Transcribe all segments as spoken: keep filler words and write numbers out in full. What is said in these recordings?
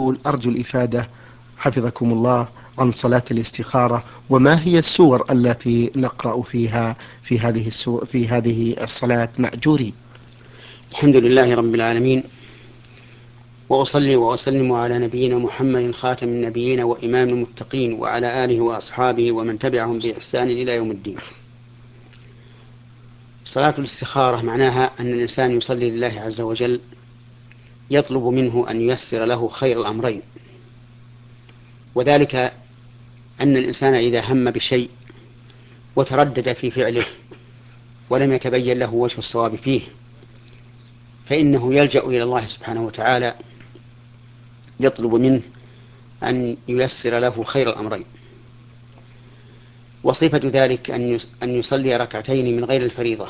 تقول: أرجو الإفادة حفظكم الله عن صلاة الاستخارة، وما هي السور التي نقرأ فيها في هذه السو في هذه الصلاة مأجورين؟ الحمد لله رب العالمين، وأصلي وأسلم على نبينا محمد خاتم النبيين وإمام المتقين، وعلى آله وأصحابه ومن تبعهم بإحسان إلى يوم الدين. صلاة الاستخارة معناها أن الإنسان يصلي لله عز وجل يطلب منه أن ييسر له خير الأمرين، وذلك أن الإنسان إذا هم بشيء وتردد في فعله ولم يتبين له وجه الصواب فيه، فإنه يلجأ إلى الله سبحانه وتعالى يطلب منه أن ييسر له خير الأمرين. وصفة ذلك أن يصلي ركعتين من غير الفريضة،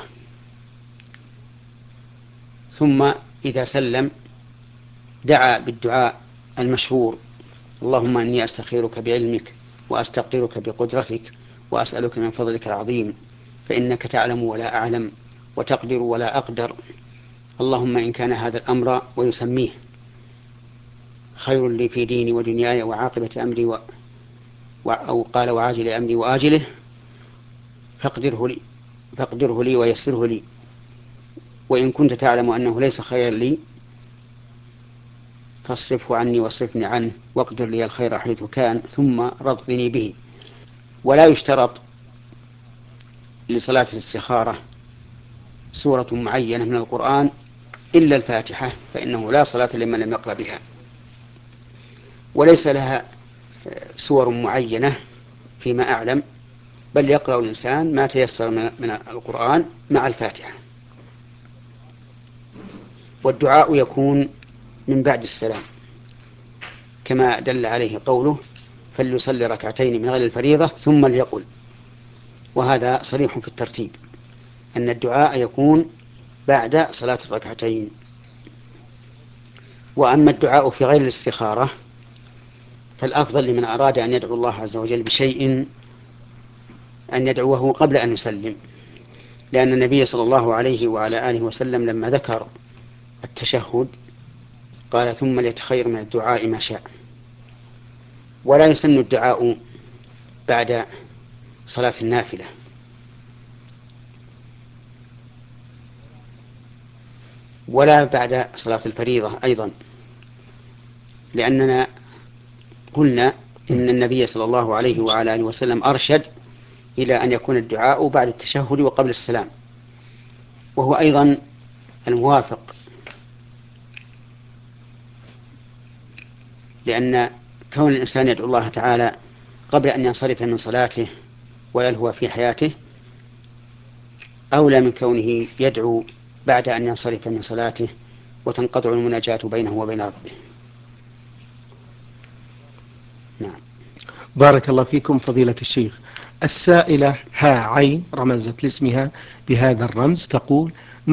ثم إذا سلم دعا بالدعاء المشهور: اللهم إني أستخيرك بعلمك وأستقدرك بقدرتك وأسألك من فضلك العظيم، فإنك تعلم ولا أعلم وتقدر ولا أقدر، اللهم إن كان هذا الأمر، ويسميه، خير لي في ديني ودنياي وعاقبة أمري و... أو قال وعاجل أمري وآجله، فاقدره لي فاقدره لي ويسره لي، وإن كنت تعلم أنه ليس خير لي فاصرفه عني واصرفني عنه، واقدر لي الخير حيث كان، ثم رضني به. ولا يشترط لصلاة الاستخارة سورة معينة من القرآن إلا الفاتحة، فإنه لا صلاة لمن لم يقرأ بها. وليس لها سور معينة فيما أعلم، بل يقرأ الإنسان ما تيسر من القرآن مع الفاتحة. والدعاء يكون من بعد السلام، كما دل عليه قوله: فليصلي ركعتين من غير الفريضة ثم ليقل. وهذا صريح في الترتيب أن الدعاء يكون بعد صلاة الركعتين. وأما الدعاء في غير الاستخارة فالأفضل لمن أراد أن يدعو الله عز وجل بشيء أن يدعوه قبل أن يسلم، لأن النبي صلى الله عليه وعلى آله وسلم لما ذكر التشهد قال: ثم ليتخير من الدعاء ما شاء. ولا يسن الدعاء بعد صلاة النافلة، ولا بعد صلاة الفريضة أيضا، لأننا قلنا إن النبي صلى الله عليه وعلى آله وسلم أرشد إلى أن يكون الدعاء بعد التشهد وقبل السلام، وهو أيضا الموافق، لأن كون الإنسان يدعو الله تعالى قبل أن ينصرف من صلاته ويلهو في حياته أولى من كونه يدعو بعد أن ينصرف من صلاته وتنقطع المناجاة بينه وبين ربه. نعم. بارك الله فيكم فضيلة الشيخ. السائلة ها عين رمزت لاسمها بهذا الرمز تقول: